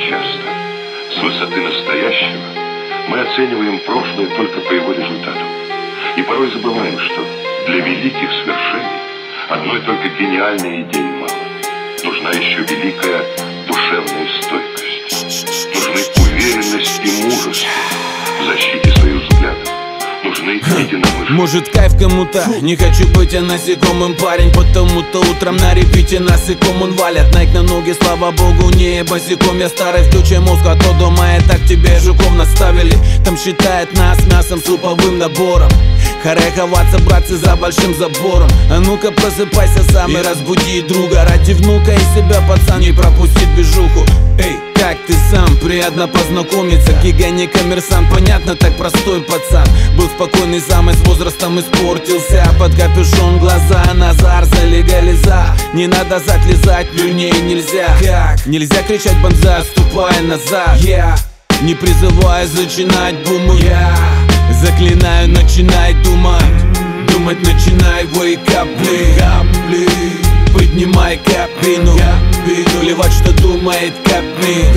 часто с высоты настоящего мы оцениваем прошлое только по его результату. И порой забываем, что для великих свершений одной только гениальной идеи мало. Нужна еще великая душевная стойкость. Нужны уверенность и мужество в защите своих взглядов. Нужны единомышленники. Может, кайф кому-то, не хочу быть я насекомым, парень. Потому-то утром на репите насеком он валят. Найк на ноги, слава богу, не босиком. Я старый, включай мозг, а то думает, так тебе жуков наставили. Там считает нас мясом с суповым набором. Харе ховаться, братцы, за большим забором. А ну-ка просыпайся сам и разбуди друга. Ради внука и себя, пацан, не пропустит движуху. Эй, как ты сам? Приятно познакомиться. Гига не коммерсант, понятно, так простой пацан. Был спокойный сам и с возрастом испортился. Под капюшон глаза, назар за легализа. Не надо затлезать, люней нельзя. Как? Нельзя кричать банза, ступая назад. Не призывая зачинать бумы. Заклинаю, начинай думать. Думать начинай, wake up, please. Поднимай капину. Доливать, что думает капни.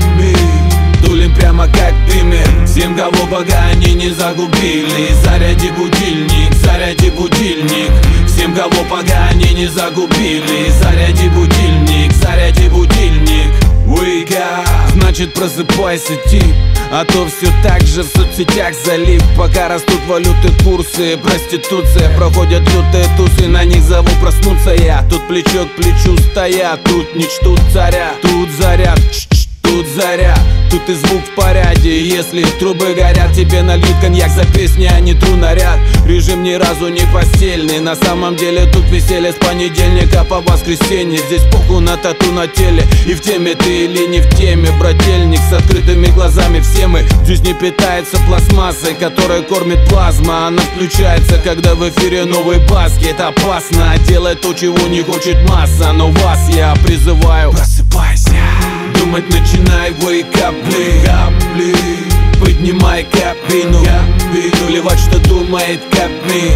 Тулим прямо как дымер. Всем, кого бога они не загубили. Заряди будильник, заряди будильник. Всем, кого бога они не загубили. Заряди будильник, заряди будильник. Wake up. Значит просыпайся, тип. А то все так же в соцсетях залив. Пока растут валюты, курсы, проституция. Проходят лютые тусы, на них зову проснуться я. Тут плечо к плечу стоят, тут не чтут царя. Тут заряд, тут заря, тут и звук в порядке. Если трубы горят, тебе нальют коньяк за песни, а не тру наряд. Режим ни разу не постельный. На самом деле тут веселье с понедельника по воскресенье. Здесь похуй на тату на теле. И в теме ты или не в теме, брательник, с открытыми глазами все мы. Жизнь не питается пластмассой, которая кормит плазма. Она включается, когда в эфире новый баски. Это опасно, делай то, чего не хочет масса. Но вас я призываю, просыпайся. Думать начинай, wake up, please. Поднимай капину. Доливать, что думает капни.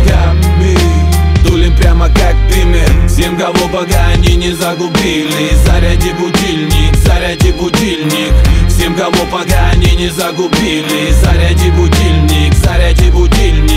Тулим прямо как дымер. Всем, кого бога они не загубили. Заряди будильник, заряди будильник. Всем, кого бога они не загубили. Заряди будильник, заряди будильник.